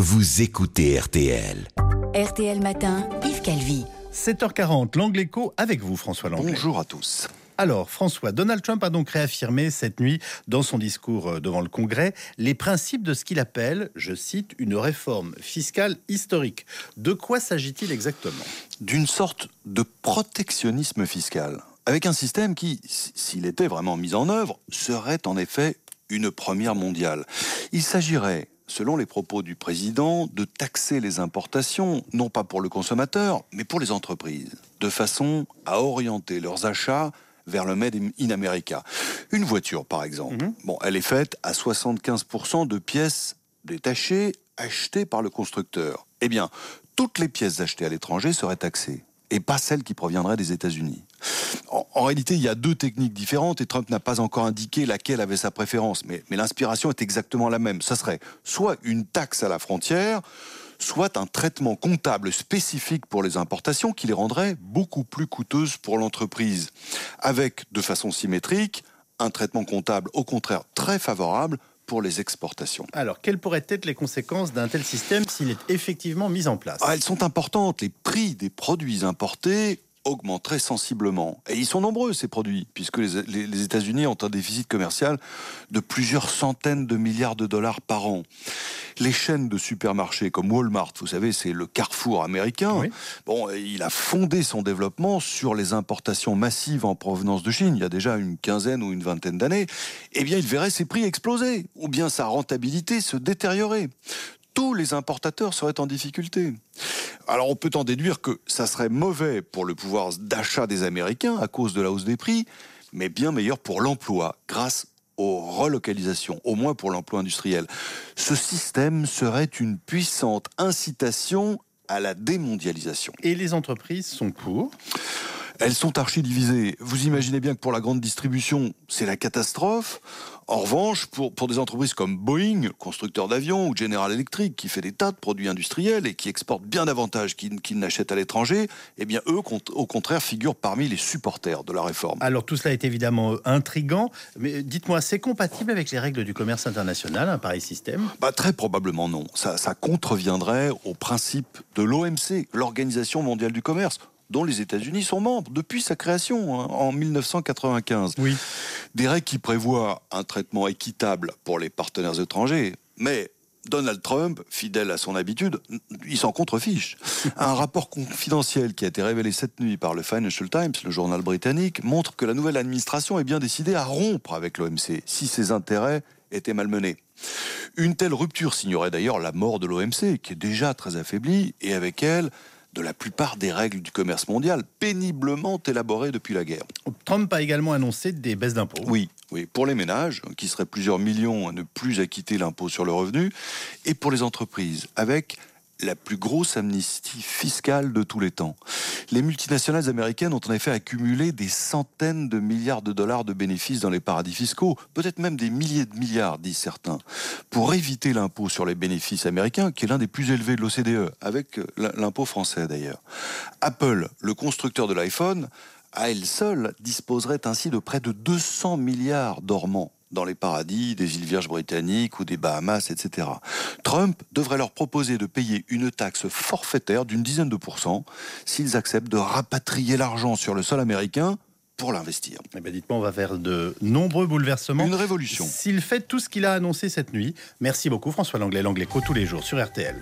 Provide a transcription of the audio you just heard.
vous écoutez RTL. RTL Matin, Yves Calvi. 7h40, l'Angle Écho avec vous, François Langlais. Bonjour à tous. Alors, François, Donald Trump a donc réaffirmé cette nuit, dans son discours devant le Congrès, les principes de ce qu'il appelle, je cite, une réforme fiscale historique. De quoi s'agit-il exactement ? D'une sorte de protectionnisme fiscal, avec un système qui, s'il était vraiment mis en œuvre, serait en effet une première mondiale. Il s'agirait, selon les propos du président, de taxer les importations, non pas pour le consommateur, mais pour les entreprises, de façon à orienter leurs achats vers le Made in America. Une voiture, par exemple, elle est faite à 75% de pièces détachées, achetées par le constructeur. Eh bien, toutes les pièces achetées à l'étranger seraient taxées, et pas celles qui proviendraient des États-Unis. En réalité, il y a deux techniques différentes, et Trump n'a pas encore indiqué laquelle avait sa préférence, mais l'inspiration est exactement la même. Ça serait soit une taxe à la frontière, soit un traitement comptable spécifique pour les importations qui les rendrait beaucoup plus coûteuses pour l'entreprise, avec, de façon symétrique, un traitement comptable au contraire très favorable pour les exportations. Alors, quelles pourraient être les conséquences d'un tel système s'il est effectivement mis en place ? Elles sont importantes. Les prix des produits importés augmenteraient sensiblement. Et ils sont nombreux, ces produits, puisque les États-Unis ont un déficit commercial de plusieurs centaines de milliards de dollars par an. Les chaînes de supermarchés comme Walmart, vous savez, c'est le Carrefour américain. Oui. Il a fondé son développement sur les importations massives en provenance de Chine, il y a déjà une quinzaine ou une vingtaine d'années. Eh bien, il verrait ses prix exploser, ou bien sa rentabilité se détériorer. Tous les importateurs seraient en difficulté. Alors on peut en déduire que ça serait mauvais pour le pouvoir d'achat des Américains à cause de la hausse des prix, mais bien meilleur pour l'emploi grâce aux relocalisations, au moins pour l'emploi industriel. Ce système serait une puissante incitation à la démondialisation. Et les entreprises sont pour ? Elles sont archi-divisées. Vous imaginez bien que pour la grande distribution, c'est la catastrophe. En revanche, pour des entreprises comme Boeing, constructeur d'avions, ou General Electric, qui fait des tas de produits industriels et qui exportent bien davantage qu'ils n'achètent à l'étranger, eh bien eux, au contraire, figurent parmi les supporters de la réforme. Alors tout cela est évidemment intriguant, mais dites-moi, c'est compatible avec les règles du commerce international, un pareil système ? Très probablement non. Ça contreviendrait au principe de l'OMC, l'Organisation mondiale du commerce, dont les États-Unis sont membres depuis sa création en 1995. Oui. Des règles qui prévoient un traitement équitable pour les partenaires étrangers, mais Donald Trump, fidèle à son habitude, il s'en contrefiche. Un rapport confidentiel qui a été révélé cette nuit par le Financial Times, le journal britannique, montre que la nouvelle administration est bien décidée à rompre avec l'OMC si ses intérêts étaient malmenés. Une telle rupture signerait d'ailleurs la mort de l'OMC, qui est déjà très affaiblie, et avec elle de la plupart des règles du commerce mondial, péniblement élaborées depuis la guerre. Trump a également annoncé des baisses d'impôts. Oui, pour les ménages, qui seraient plusieurs millions à ne plus acquitter l'impôt sur le revenu, et pour les entreprises, avec la plus grosse amnistie fiscale de tous les temps. Les multinationales américaines ont en effet accumulé des centaines de milliards de dollars de bénéfices dans les paradis fiscaux, peut-être même des milliers de milliards, disent certains, pour éviter l'impôt sur les bénéfices américains, qui est l'un des plus élevés de l'OCDE, avec l'impôt français d'ailleurs. Apple, le constructeur de l'iPhone, à elle seule, disposerait ainsi de près de 200 milliards dormants dans les paradis des îles Vierges britanniques ou des Bahamas, etc. Trump devrait leur proposer de payer une taxe forfaitaire d'une dizaine de % s'ils acceptent de rapatrier l'argent sur le sol américain pour l'investir. Dites-moi, on va faire de nombreux bouleversements. Une révolution. S'il fait tout ce qu'il a annoncé cette nuit. Merci beaucoup François Langlais, l'Angle Écho tous les jours sur RTL.